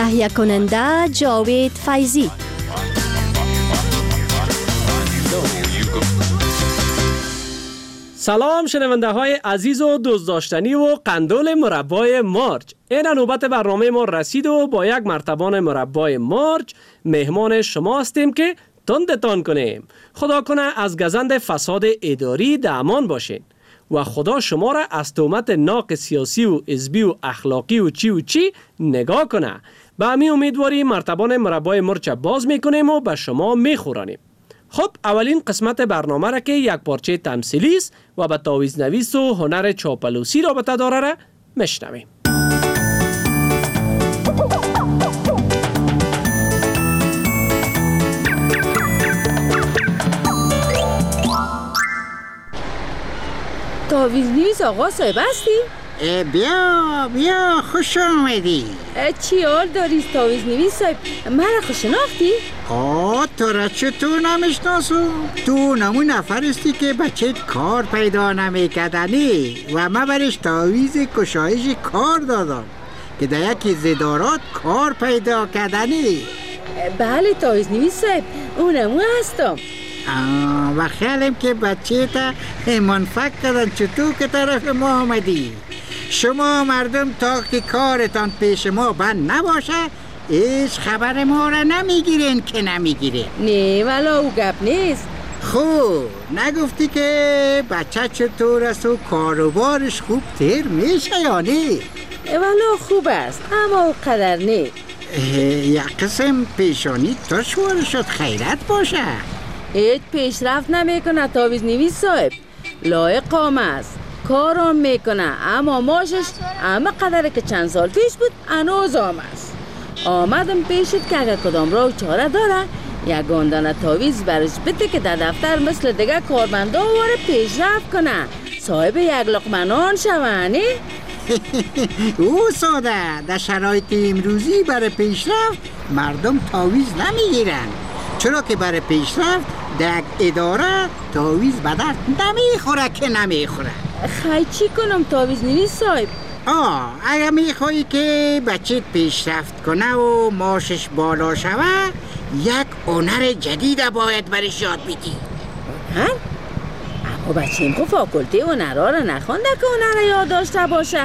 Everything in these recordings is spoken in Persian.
تهیه کننده جاوید فیضی. سلام شنونده های عزیز و دوست داشتنی و قندول مربای مارج. این نوبت برنامه ما رسید و با یک مرتبان مربای مارج مهمان شما هستیم که تندتان کنیم. خدا کنه از گزند فساد اداری در امان باشین و خدا شما را از تهمت ناق سیاسی و حزبی و اخلاقی و چی نگاه کنه. به همین امیدواری مرتبان مربای مارج باز میکنیم و به شما میخورانیم. خب اولین قسمت برنامه را که یک پارچه تمثیلی است و به تاویز نویس و هنر چاپلوسی رابطه داره را میشنویم. تاویز نویس آقا صاحب هستی؟ بیا خوش آمدی. چی حال داری تاویز نویس صاحب؟ مرا خوش شناختی؟ تو را چطور نمیشناسم؟ تو نمون نفر استی که بچه‌ت کار پیدا نمیکردنی و من برش تاویز کشایش کار دادم که در یکی زدارات کار پیدا کردنی. بله تاویز نویس صاحب اونمو هستم. و خیالم که بچه تا منفق کردن چطور که طرف ما آمدی. شما مردم تا که کارتان پیش ما بند نباشه هیچ خبر ما را نمیگیرین که نمیگیرین. نه ولا او گپ نیست. خوب نگفتی که بچه چطور است و کاروبارش خوب تیر میشه یا نه؟ ولا خوب است اما او قدر نه. یک قسم پیشانی تا شوار شد خیرت باشه. هیچ پیشرفت نمیکنه تاویز نویس صاحب. لایق قام است کارم میکنه اما ماشش اما قدره که چند سال پیش بود هنوز است. آمدم پیشت که اگر کدام راه چاره داره یک گندانه تاویز برش بده که در دفتر مثل دیگه کارمندا واره پیشرفت کنه صاحب یک لقمه نان شوه. او ساده در شرایط امروزی برای پیشرفت مردم تاویز نمیگیرن، چرا که برای پیشرفت در اداره تاویز به درد نمیخوره که نمیخوره. خیلی چی کنم تاویز نویس صاحب؟ اگر میخوایی که بچه پیشرفت کنه و معاشش بالا شوه یک هنر جدید باید برش یاد بدی. هنر؟ اما بچه خب فاکولته هنرها را نخونده که هنر یاد داشته باشه.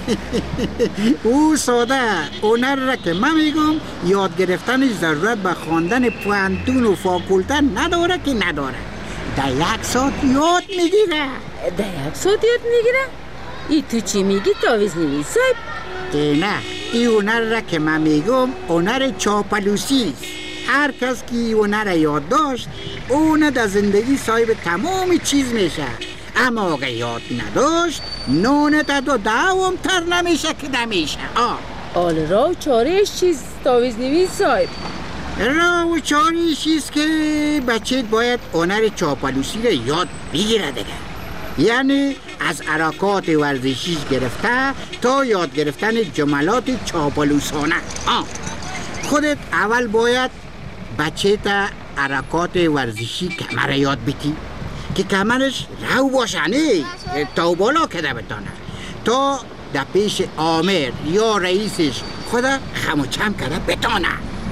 او ساده هنر را که من میگم یاد گرفتنش ضرورت به خواندن پوهنتون و فاکولته نداره که نداره. در یک ساعت یاد میگیره. در یک ساعت یاد میگیره؟ ای تو چی میگی تاویز نویس صاحب؟ نه این هنر را که من میگم هنر چاپلوسی است. هر کس که این هنر را یاد داشت اون در زندگی صاحب تمام چیز میشه، اما اگه یاد نداشت نون تا دوام تر نمیشه که نمیشه. آل راه و چارهش چیست تاویز نویس صاحب؟ راه و چارهش چیست که بچه باید هنر چاپلوسی را یاد بگیره دیگه. یعنی از حرکات ورزشی گرفته تا یاد گرفتن جملات چاپلوسانه. خودت اول باید بچه تا حرکات ورزشی کمر یاد بدی که کمرش رو باشه، نه تا بالا کده بتانه تا در پیش آمر یا رئیسش خدا خم و چم کده بتانه.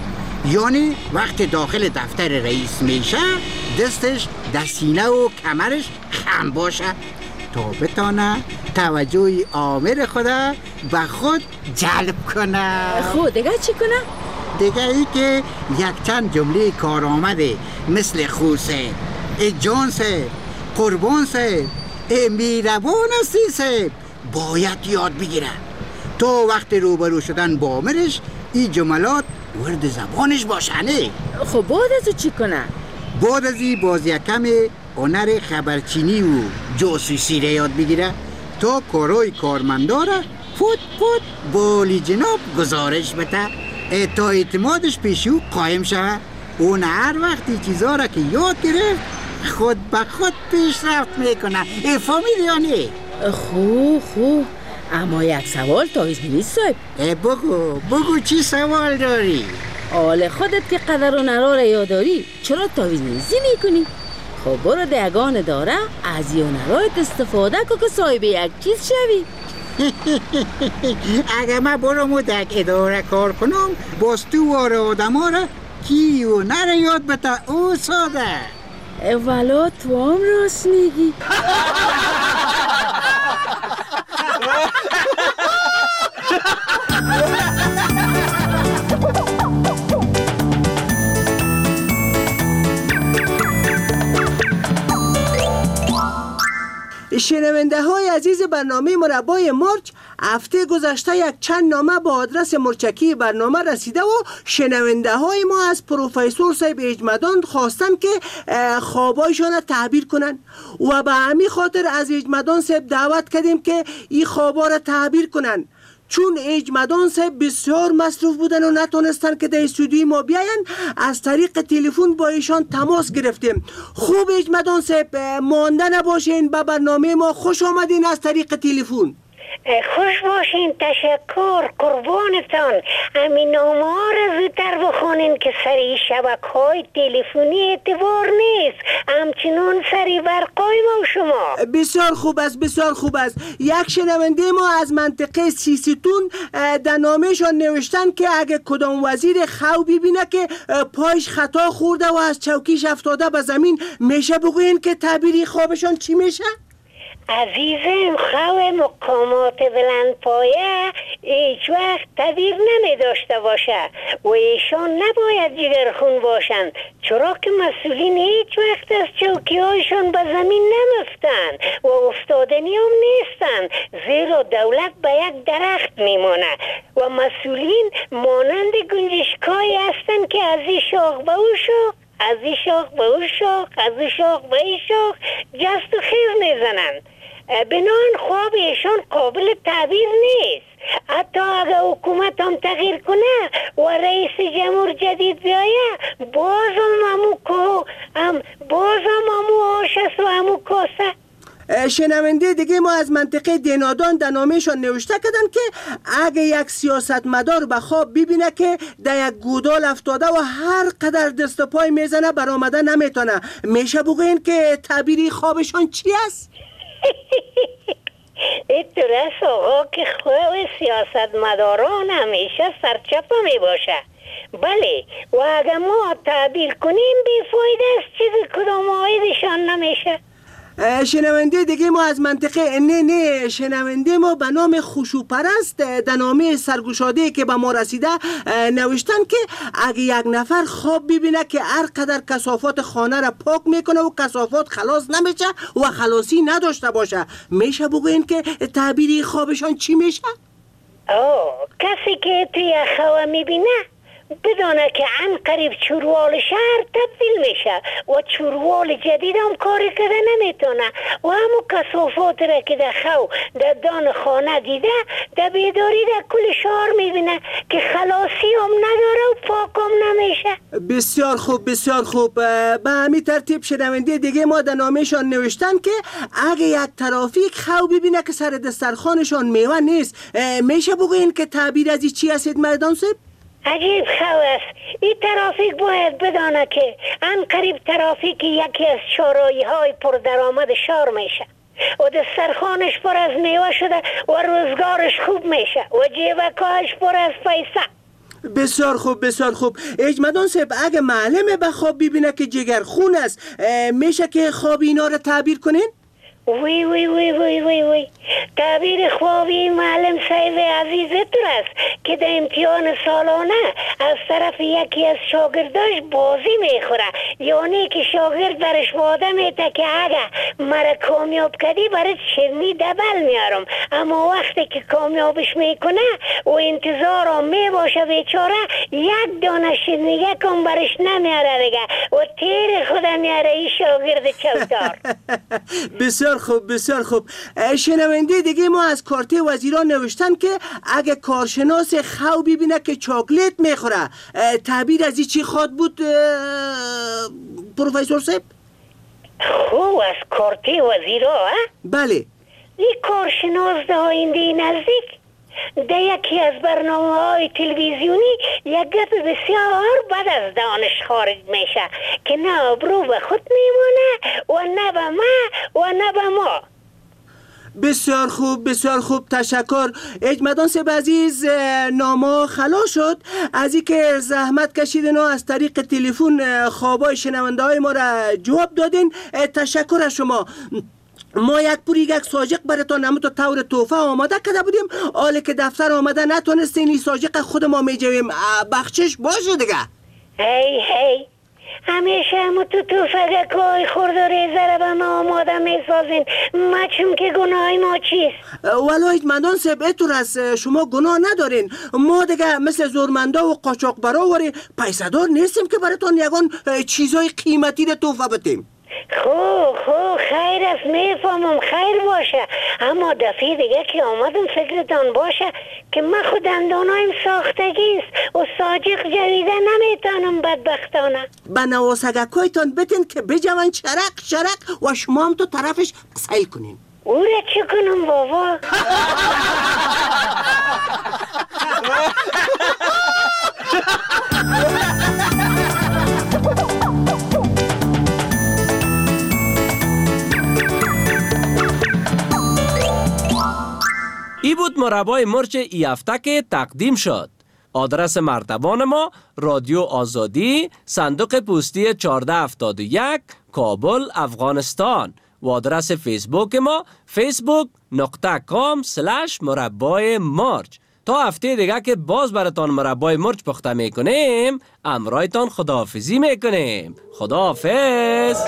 یعنی وقت داخل دفتر رئیس میشه دستش در سینه و کمرش خم باشه تا بتانه توجه آمر خدا به خود جلب کنه. خود دیگه چی کنه؟ دیگه ای که یک چند جمله کار آمده مثل خوسه، جانسه، قربانسه، میروان سیسه باید یاد بگیره تا وقت روبرو شدن با آمرش این جملات ورد زبانش باشه. نه خب بعد از چی کنه؟ بعد از این باز یکم هنر خبرچینی و جاسوسی را یاد بگیره تا کارای کارمنداره فوت بالی جناب گزارش بده تا اعتمادش پیشو قایم شود. اون هر وقتی چیزا را که یاد گرفت خود به خود پیشرفت میکنه. فهمیدی یا نه؟ خوب اما یک سوال تاویز نویس صاحب. بگو چی سوال داری؟ حال خودت که قدر و نرا را یاد داری چرا تاویز نویسی میکنی؟ خب برو دگان داره از یه نرایت استفاده که صاحب یک چیز شوی. اگه من برم در اداره کار کنم باز تو واره آدم ها را کی و نره یاد بتا او ساده. والا تو هم راست میگی. شنونده های عزیز برنامه مربای مرچ، هفته گذشته یک چند نامه با آدرس مرچکی برنامه رسیده و شنونده های ما از پروفسور صاحب اجمدان خواستن که خوابایشان تعبیر کنن و به همین خاطر از اجمدان صاحب دعوت کردیم که این خوابا را تعبیر کنن. چون اجمدان صاحب بسیار مصروف بودن و نتونستن که در استودیوی ما بیاین، از طریق تلفن با ایشان تماس گرفتیم. خوب اجمدان صاحب مانده نباشین، به برنامه ما خوش آمدین از طریق تلفن. خوش باشین، تشکر، قربانتان. همین نامه ها را زودتر بخونین که سری شبکه‌های تلفنی اعتبار نیست، همچنان سری برقای ما و شما. بسیار خوب است، بسیار خوب است. یک شنونده ما از منطقه سیستون در نامه‌شان نوشتن که اگه کدام وزیر خو ببینه که پایش خطا خورده و از چوکیش افتاده به زمین، میشه بگوین که تعبیری خوابشان چی میشه؟ عزیزم، خو مقامات بلند پایه هیچ وقت تعبیر نمی داشته باشه و ایشان نباید جگرخون باشند، چرا که مسئولین هیچ وقت از چوکی هایشان به زمین نمفتن و افتادنی هم نیستن، زیرا دولت به یک درخت میمانه و مسئولین مانند گنجشکایی هستند که از این شاخ به اون شاخ، از این شاخ به اون شاخ، از این شاخ به این شاخ جست و خیز میزنند. بنان خواب ایشان قابل تعبیر نیست. حتی اگه حکومت هم تغییر کنه و رئیس جمهور جدید بیایه، بازم همو آش است و همو کاسه. شنونده دیگه ما از منطقه دینادان در نامه‌شان نوشته کردن که اگه یک سیاستمدار به خواب ببینه که در یک گودال افتاده و هر قدر دست و پای میزنه برآمده نمیتونه، میشه بگوین که تعبیری خوابشان چی است؟ این درست آقا که خواب سیاستمداران همیشه سرچپه می باشه. بله، و اگه ما تعبیر کنیم بیفایده است، چیزی کدام آیدشان نمیشه. شنونده دیگه ما از منطقه شنونده ما به نام خوشوپرست در نامه سرگشاده که به ما رسیده نوشتن که اگه یک نفر خواب ببینه که هر قدر کثافات خانه را پاک میکنه و کثافات خلاص نمیشه و خلاصی نداشته باشه، میشه بگوین که تعبیری خوابشان چی میشه؟ کسی که توی خواب میبینه بدانه که عن قریب چوروال شهر تبدیل میشه و چوروال جدید هم کاری کرده نمیتونه و همون کثافات را که در خو در دان خانه دیده در بیداری در کل شهر میبینه که خلاصی هم نداره و پاک هم نمیشه. بسیار خوب، بسیار خوب. به همین ترتیب شنونده دیگه ما در نامه‌شان نوشتن که اگه یک ترافیک خو ببینه که سر دسترخوانشان میوه نیست، میشه بگوین که تعبیر از چی هستید مردان صاحب؟ عجیب خو است. این ترافیک باید بدانه که ان قریب ترافیک یکی از شورایی های پردرآمد شهر میشه و دسترخوانش پر از میوه شده و روزگارش خوب میشه و جیبکاش پر از پیسه. بسیار خوب، بسیار خوب. اجمدان صاحب اگه معلم به خواب ببینه که جگر خون است، میشه که خواب اینا رو تعبیر کنین؟ وی وی وی وی وی وی تعبیر خوابی معلم صاحب عزیز تو است که در امتحان سالانه از طرف یکی از شاگرداش بازی میخوره، یعنی که شاگرد برش وعده میده که اگه مرا کامیاب کردی برای چرنی دبل میارم، اما وقتی که کامیابش میکنه و انتظارم میباشه بیچاره یک دانه شرنیگه کم برش نمیاره دیگه و تیر خودم میاره این شاگرد چوتار. بسیار خوب، بسیار خوب. شنونده دیگه ما از کارته وزیران نوشتن که اگه کارشناس خو ببینه که چاکلیت میخوره، تعبیر از چی خواد بود پروفسور صاحب؟ خوب از کارته وزیران؟ بله. این کارشناس در آینده نزدیک در یکی از برنامه‌های تلویزیونی یک گپ بسیار بد از دانش خارج میشه که نه ابرو به خود میمونه و نه به ما و نه به ما. بسیار خوب بسیار خوب، تشکر. اجمدان سب عزیز، ناما خلا شد از این که زحمت کشیدین و از طریق تلفن خوابای شنونده های ما را جواب دادین. تشکر از شما. ما یک پوریگک ساجق براتون همونطور طور توفه آماده کرده بودیم، حالی که دفتر آماده نتونستین این ساجق خود ما میجویم. بخشش باشه دیگه. هی همیشه همون تو توفگک های خورد و ریزه را به ما آماده میسازین. مچم که گناه ما چیست؟ ولایت مندان سب ایتور از شما گناه ندارین. ما دیگه مثل زورمندا و قاچاقبرا وری پیسدار نیستیم که براتون یگان چیزای قیمتی را توفه بدیم. خوب خیر است، میفهمم، خیر باشه. اما دفعه دیگه که آمدم فکرتان باشه که من خود اندانایم ساختگی است و ساجق جویده نمیتانم بدبختانه. به نواسگکایتان بتین که بجوان شرق و شما هم تو طرفش سیل کنین. او را چه کنم بابا؟ ای بود مربای مرچ ای هفته که تقدیم شد. آدرس مرتبان ما رادیو آزادی، صندوق پستی 1471، کابل، افغانستان. و آدرس فیسبوک ما facebook.com/مربای مرچ. تا هفته دیگه که باز براتان مربای مرچ پخته میکنیم، امرایتان خداحافظی میکنیم. خداحافظ.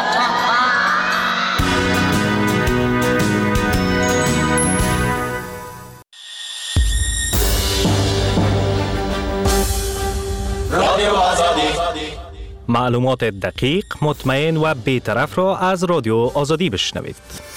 رادیو آزادی، معلومات دقیق، مطمئن و بی‌طرف را از رادیو آزادی بشنوید.